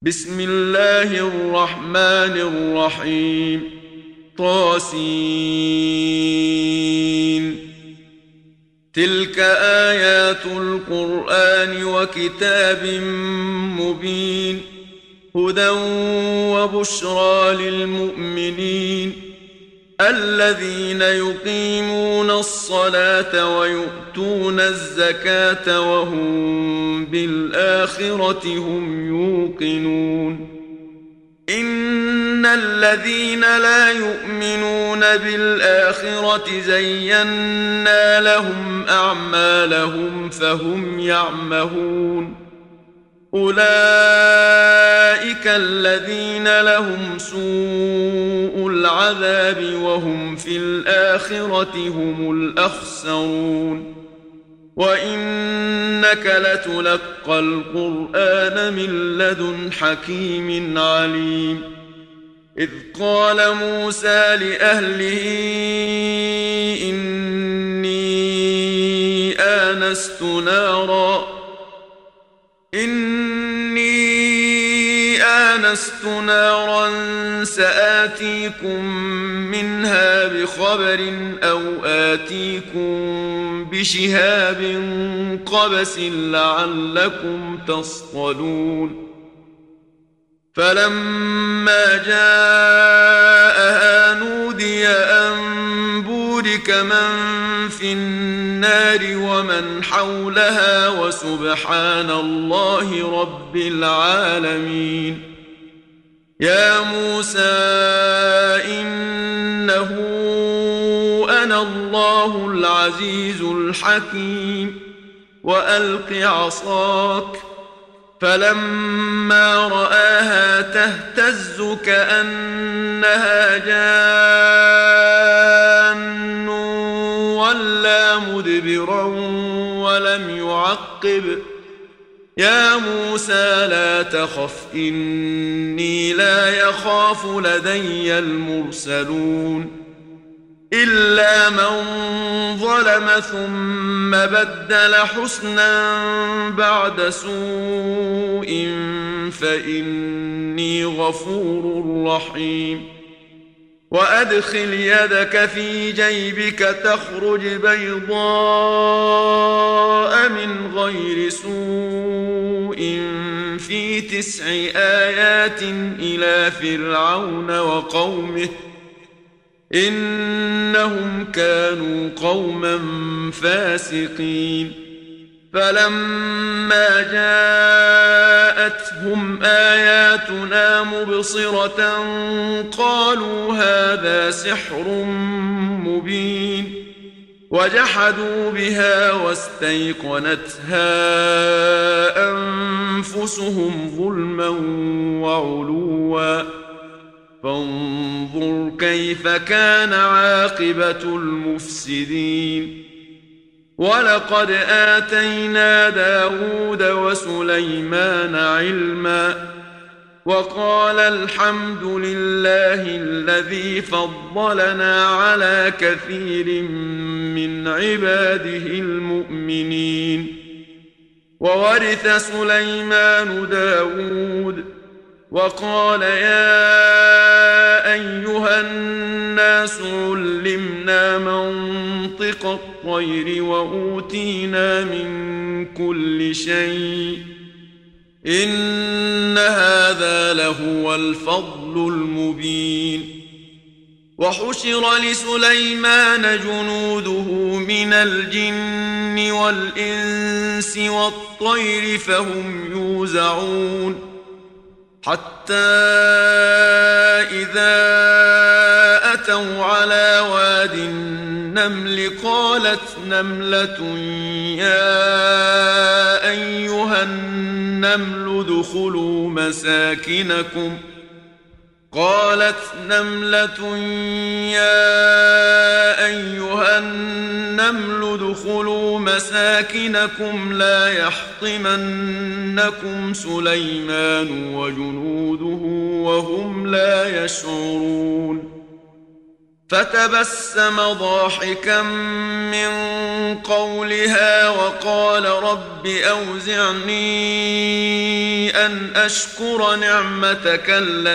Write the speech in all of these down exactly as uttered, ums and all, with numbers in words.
بسم الله الرحمن الرحيم. طاسين. تلك آيات القرآن وكتاب مبين، هدى وبشرى للمؤمنين الذين يقيمون الصلاة ويؤتون الزكاة وهم بالآخرة هم يوقنون. إن الذين لا يؤمنون بالآخرة زينا لهم أعمالهم فهم يعمهون. أولئك الذين لهم سوء العذاب وهم في الآخرة هم الأخسرون. وإنك لتلقى القرآن من لدن حكيم عليم. إذ قال موسى لأهله إني آنست نارا إني آنست نارا سآتيكم منها بخبر أو آتيكم بشهاب قبس لعلكم تصطلون. فلما جاءها نودي أن بورك من في النار ومن حولها وسبحان الله رب العالمين. يا موسى إنه أنا الله العزيز الحكيم وألق عصاك. فلما رآها تهتز كأنها جان ولا مدبرا ولم يعقب. يا موسى لا تخف إني لا يخاف لدي المرسلون. إلا من ظلم ثم بدل حسنا بعد سوء فإني غفور رحيم. وأدخل يدك في جيبك تخرج بيضاء من غير سوء في تسع آيات إلى فرعون وقومه إنهم كانوا قوما فاسقين. فلما جاءتهم آياتنا مبصرة قالوا هذا سحر مبين، وجحدوا بها واستيقنتها أنفسهم ظلما وعلوا. فانظر كيف كان عاقبة المفسدين. ولقد آتينا داود وسليمان علما وقال الحمد لله الذي فضلنا على كثير من عباده المؤمنين. وورث سليمان داود وقال يا أيها الناس علمنا منطق الطير وأوتينا من كل شيء إن هذا لهو الفضل المبين. وحشر لسليمان جنوده من الجن والإنس والطير فهم يوزعون. حتى إذا أتوا على واد النمل قالت نملة يا أيها النمل ادخلوا مساكنكم قالت نملة يا أيها النمل ادخلوا مساكنكم لا يحطمنكم سليمان وجنوده وهم لا يشعرون. فتبسم ضاحكا من قولها وقال رب أوزعني أن أشكر نعمتك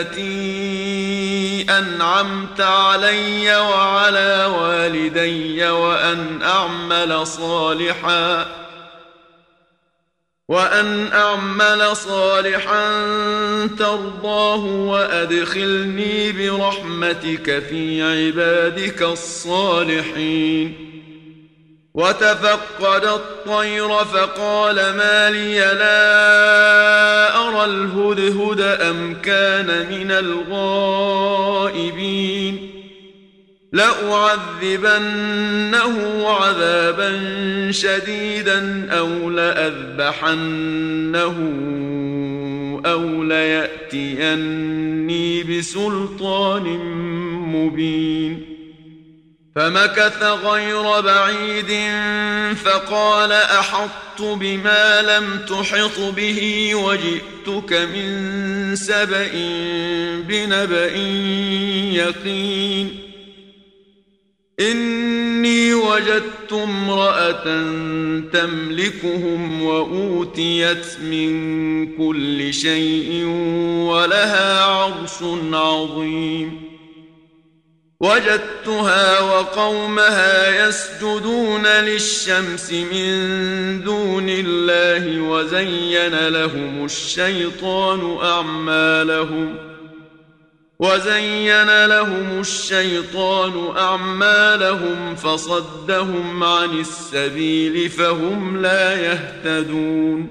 التي أنعمت علي وعلى والدي وأن أعمل صالحا وأن أعمل صالحا ترضاه وأدخلني برحمتك في عبادك الصالحين. وتفقد الطير فقال ما لي لا أرى الهدهد أم كان من الغائبين لأعذبنه عذابا شديدا أو لأذبحنه أو ليأتيني بسلطان مبين. فمكث غير بعيد فقال أحطت بما لم تحط به وجئتك من سبأ بنبأ يقين. إني وجدت امرأة تملكهم وأوتيت من كل شيء ولها عرش عظيم. وجدتها وقومها يسجدون للشمس من دون الله وزين لهم الشيطان أعمالهم وزين لهم الشيطان أعمالهم فصدهم عن السبيل فهم لا يهتدون.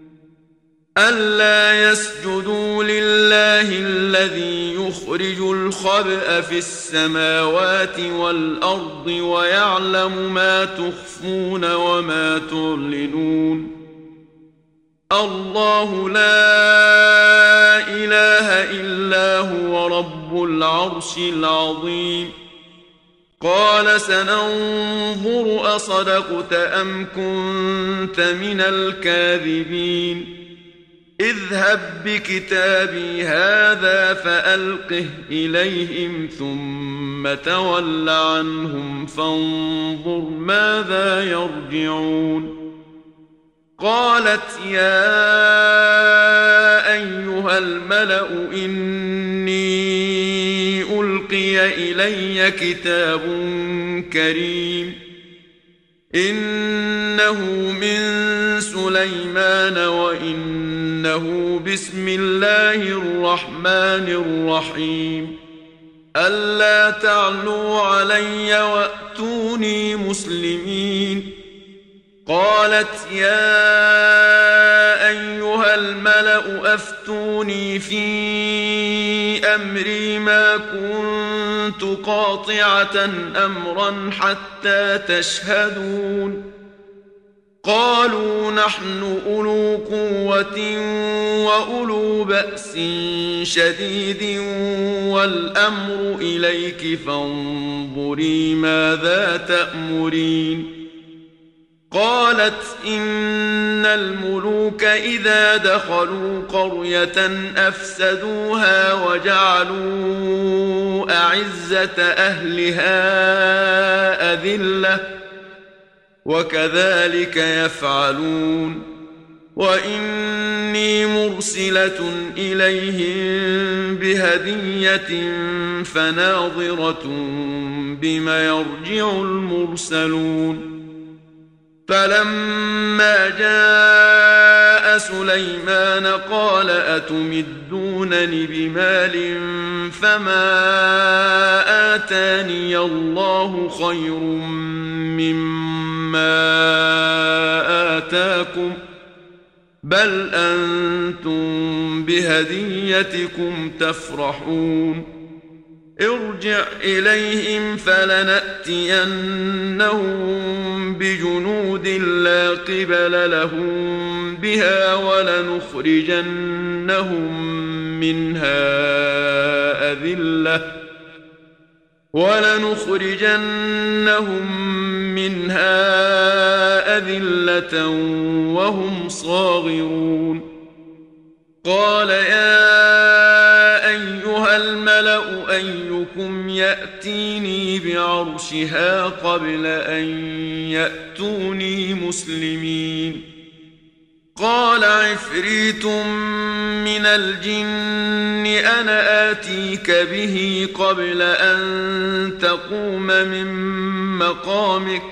ألا يسجدوا لله الذي يخرج الخبأ في السماوات والأرض ويعلم ما تخفون وما تعلنون. الله لا إله إلا هو رب العرش العظيم. قال سننظر أصدقت أم كنت من الكاذبين. اذهب بكتابي هذا فألقه إليهم ثم تول عنهم فانظر ماذا يرجعون. قالت يا أيها الملأ إني ألقي إلي كتاب كريم إنه من سليمان وإنه بسم الله الرحمن الرحيم. ألا تعلوا علي وأتوني مسلمين. قالت يا أيها الملأ أفتوني في أمري ما كنت قاطعة أمرا حتى تشهدون. قالوا نحن أولو قوة وأولو بأس شديد والأمر إليك فانظري ماذا تأمرين. قالت إن الملوك إذا دخلوا قرية أفسدوها وجعلوا أعزة أهلها أذلة وكذلك يفعلون. وإني مرسلة إليهم بهدية فناظرة بما يرجع المرسلون. فلما جاء سليمان قال أتمدونني بمال فما آتاني الله خير مما آتاكم بل أنتم بهديتكم تفرحون. ارجع إليهم فلنأتينهم بجنود لا قبل لهم بها ولنخرجنهم منها أذلة ولنخرجنهم منها أذلة وهم صاغرون. قال يا أيها الملأ أيكم يأتيني بعرشها قبل أن يأتوني مسلمين. قال عفريت من الجن أنا آتيك به قبل أن تقوم من مقامك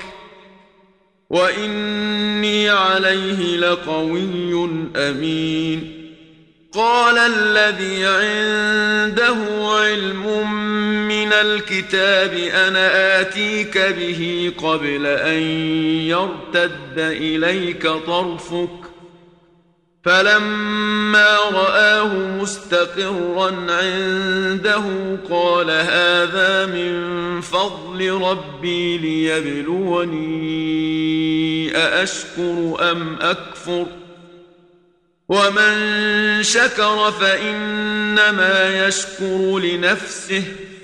وإني عليه لقوي أمين. قال الذي عنده علم من الكتاب أنا آتيك به قبل أن يرتد إليك طرفك فلما رآه مستقرا عنده قال هذا من فضل ربي ليبلوني أأشكر أم أكفر ومن شكر فإنما يشكر لنفسه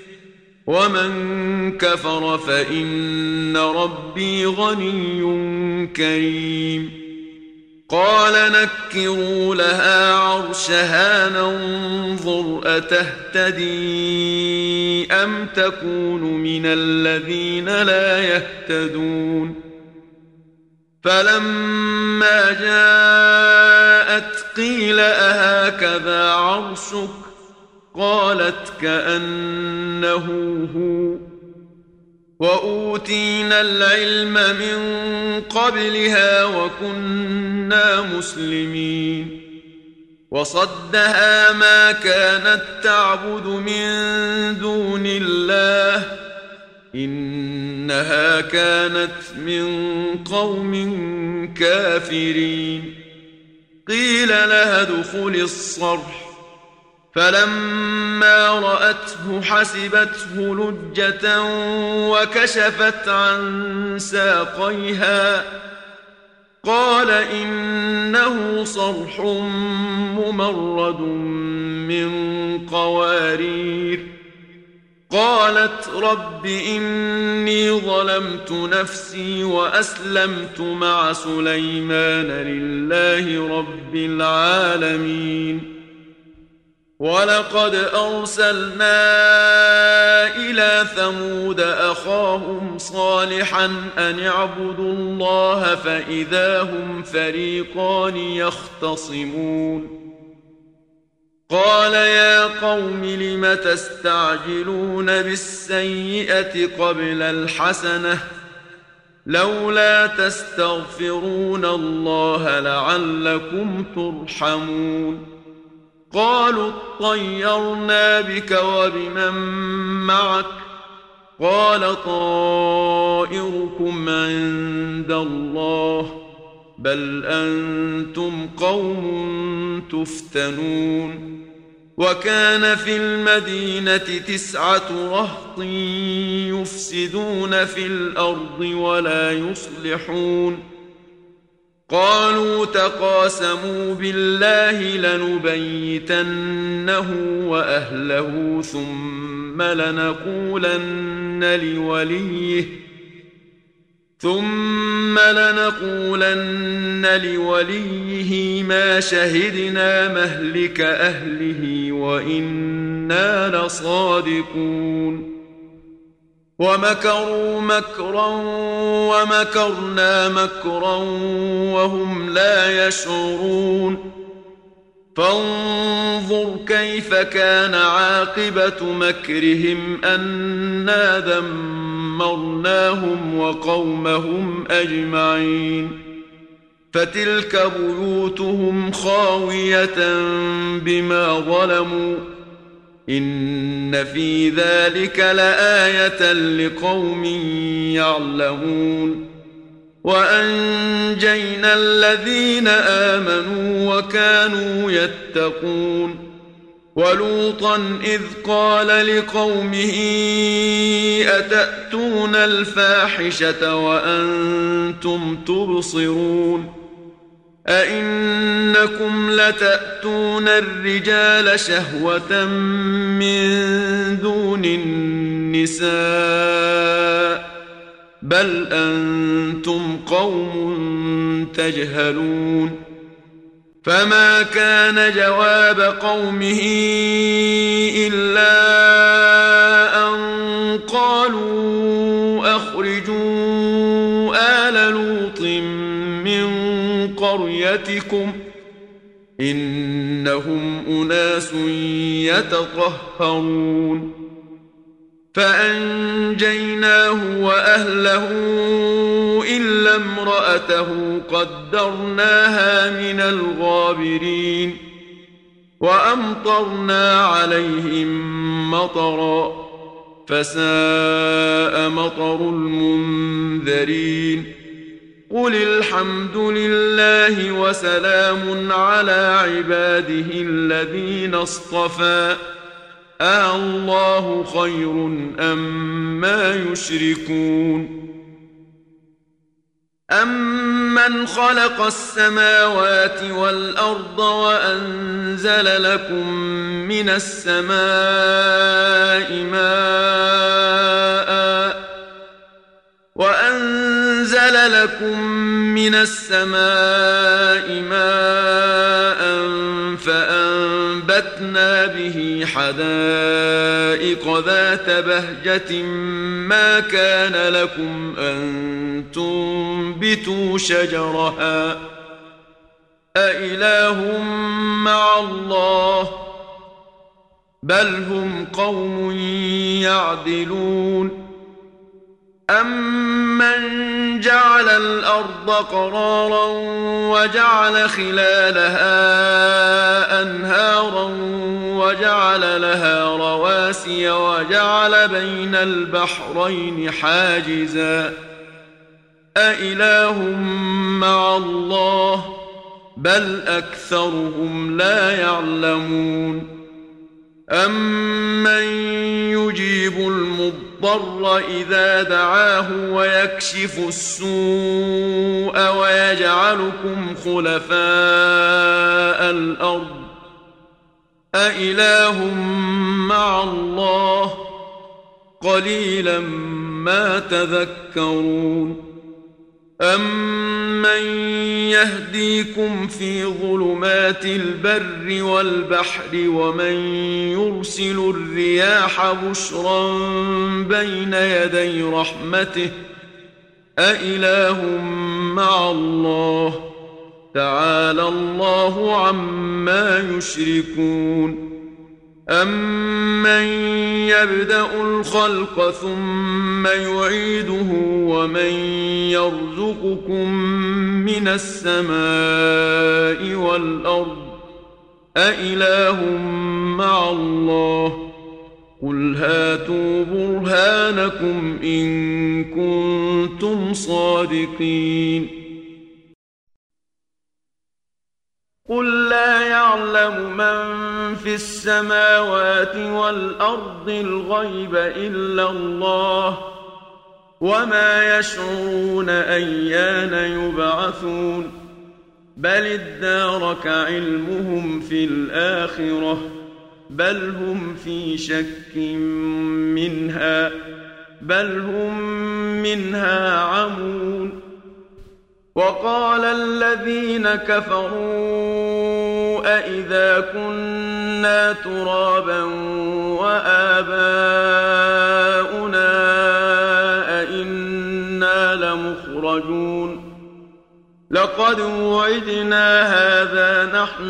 ومن كفر فإن ربي غني كريم. قال نكروا لها عرشها ننظر أتهتدي أم تكون من الذين لا يهتدون. فلما جاءت قيل أهكذا عرشك قالت كأنه هو وأوتينا العلم من قبلها وكنا مسلمين. وصدها ما كانت تعبد من دون الله إنها كانت من قوم كافرين. قيل لها ادخل الصرح فلما رأته حسبته لجة وكشفت عن ساقيها قال إنه صرح ممرد من قوارير. قالت رب إني ظلمت نفسي وأسلمت مع سليمان لله رب العالمين. ولقد أرسلنا إلى ثمود أخاهم صالحا أن اعبدوا الله فإذا هم فريقان يختصمون. قال يا قوم لم تستعجلون بالسيئة قبل الحسنة لولا تستغفرون الله لعلكم ترحمون. قالوا اطيرنا بك وبمن معك قال طائركم عند الله بل أنتم قوم تفتنون. وكان في المدينة تسعة رهط يفسدون في الأرض ولا يصلحون. قالوا تقاسموا بالله لنبيتنه وأهله ثم لنقولن لوليه ثم لنقولن لوليه ما شهدنا مهلك أهله وإنا لصادقون. ومكروا مكرا ومكرنا مكرا وهم لا يشعرون. فانظر كيف كان عاقبة مكرهم أنا دمرناهم وقومهم أجمعين. فتلك بيوتهم خاوية بما ظلموا إن في ذلك لآية لقوم يعلمون. وأنجينا الذين آمنوا وكانوا يتقون. ولوطا إذ قال لقومه أتأتون الفاحشة وأنتم تبصرون أئنكم لتأتون الرجال شهوة من دون النساء بل أنتم قوم تجهلون. فما كان جواب قومه إلا أن قالوا أخرجوا آل لوط من قريتكم إنهم أناس يتطهرون فأنجيناه وأهله إلا امرأته قدرناها من الغابرين وأمطرنا عليهم مطرا فساء مطر المنذرين قل الحمد لله وسلام على عباده الذين اصطفى آه الله خير أم ما يشركون أمن خلق السماوات والأرض وأنزل لكم من السماء ماء وأنزل لكم من السماء ماء فأنبتنا به حدائق ذات بهجة ما كان لكم أن تنبتوا شجرها أإله مع الله بل هم قوم يعدلون أمن جعل الأرض قرارا وجعل خلالها أنهارا وجعل لها رواسي وجعل بين البحرين حاجزا أإله مع الله بل أكثرهم لا يعلمون أمن يجيب المضطر إذا دعاه ويكشف السوء ويجعلكم خلفاء الأرض أإله مع الله قليلا ما تذكرون أمن يهديكم في ظلمات البر والبحر ومن يرسل الرياح بشرا بين يدي رحمته أإله مع الله تعالى الله عما يشركون أمن يبدأ الخلق ثم يعيده ومن يرزقكم من السماء والأرض أإله مع الله قل هاتوا برهانكم إن كنتم صادقين قل لا يعلم من في السماوات والأرض الغيب إلا الله وما يشعرون أيان يبعثون بل ادارك علمهم في الآخرة بل هم في شك منها بل هم منها عمون وقال الذين كفروا أإذا كنا ترابا وآباؤنا أإنا لمخرجون لقد وعدنا هذا نحن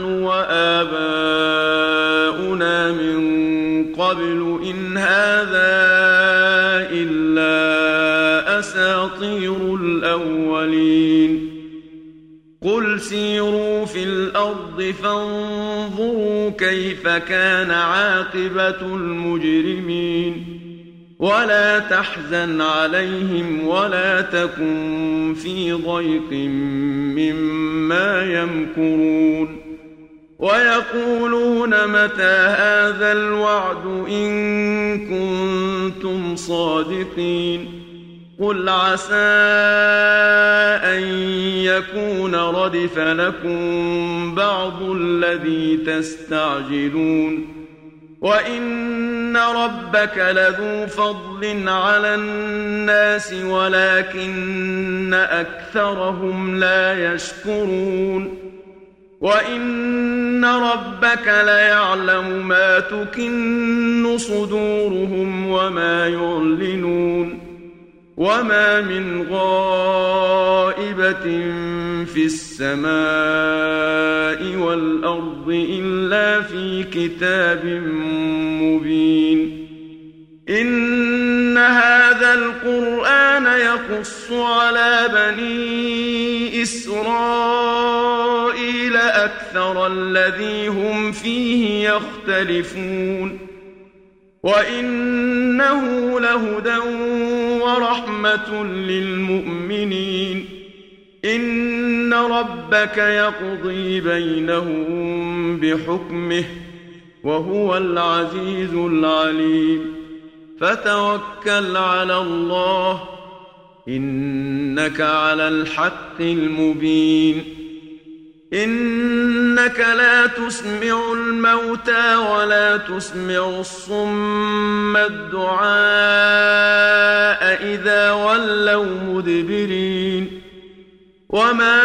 وآباؤنا من قبل إن هذا إلا أساطير الأولين قل سيروا في الأرض فانظروا كيف كان عاقبة المجرمين ولا تحزن عليهم ولا تكن في ضيق مما يمكرون ويقولون متى هذا الوعد إن كنتم صادقين قل عسى أن يكون ردف لكم بعض الذي تستعجلون وإن ربك لذو فضل على الناس ولكن أكثرهم لا يشكرون وإن ربك ليعلم ما تكن صدورهم وما يعلنون وما من غائبة في السماء والأرض إلا في كتاب مبين. إن هذا القرآن يقص على بني إسرائيل أكثر الذي هم فيه يختلفون، وإنه لهدى ورحمة للمؤمنين. إن ربك يقضي بينهم بحكمه وهو العزيز العليم. فتوكل على الله إنك على الحق المبين. إنك لا تسمع الموتى ولا تسمع الصم الدعاء إذا ولوا مدبرين. وما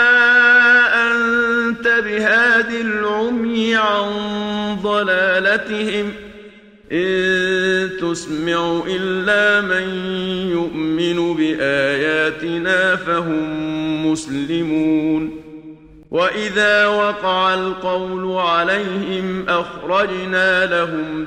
أنت بهاد العمي عن ضلالتهم إن تسمع إلا من يؤمن بآياتنا فهم مسلمون. وإذا وقع القول عليهم أخرجنا لهم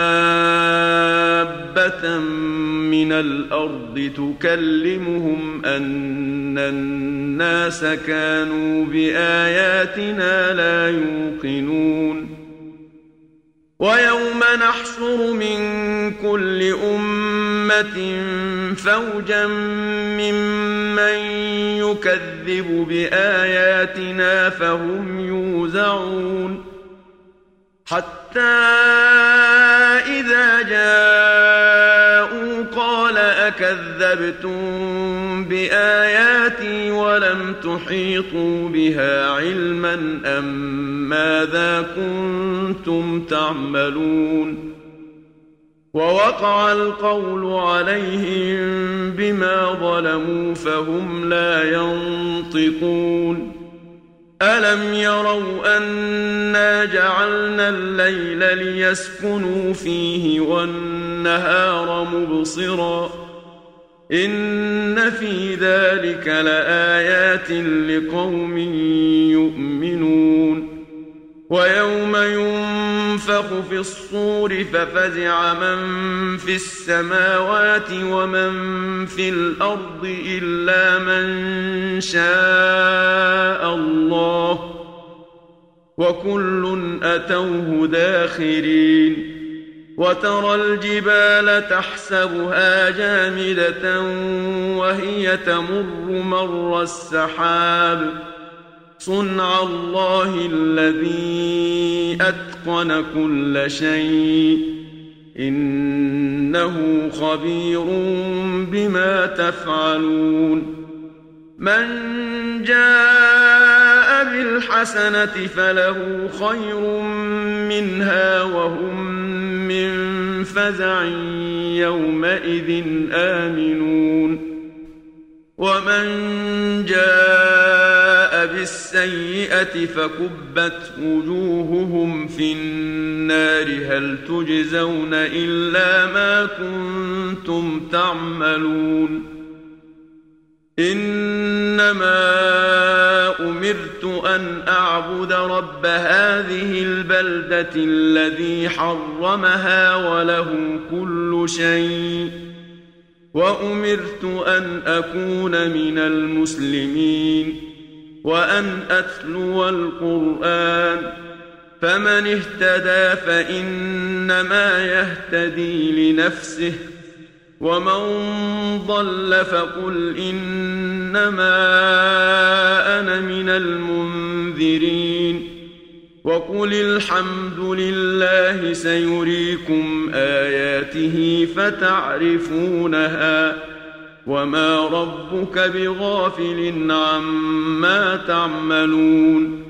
دابة من الأرض تكلمهم أن الناس كانوا بآياتنا لا يوقنون. ويوم نحشر من كل أمة فوجا ممن يكذب بآياتنا فهم يوزعون. حتى إذا جاءوا قال أكذبتم بآياتي ولم تحيطوا بها علما أم ماذا كنتم تعملون. ووقع القول عليهم بما ظلموا فهم لا ينطقون. ألم يروا أنا جعلنا الليل ليسكنوا فيه والنهار مبصرا إن في ذلك لآيات لقوم يؤمنون. ويوم ينفخ في الصور ففزع من في السماوات ومن في الأرض إلا من شاء الله وكل أتوه داخرين. وترى الجبال تحسبها جامدة وهي تمر مر السحاب صنع الله الذي أتقن كل شيء إنه خبير بما تفعلون. من جاء بالحسنة فله خير منها وهم من فزع يومئذ آمنون. ومن جاء بالسيئة فكبت وجوههم في النار هل تجزون إلا ما كنتم تعملون. إنما أمرت أن أعبد رب هذه البلدة الذي حرمها وله كل شيء وأمرت أن أكون من المسلمين وأن أتلو القرآن فمن اهتدى فإنما يهتدي لنفسه ومن ضل فقل إنما أنا من المنذرين. وقل الحمد لله سيريكم آياته فتعرفونها وما ربك بغافل عما تعملون.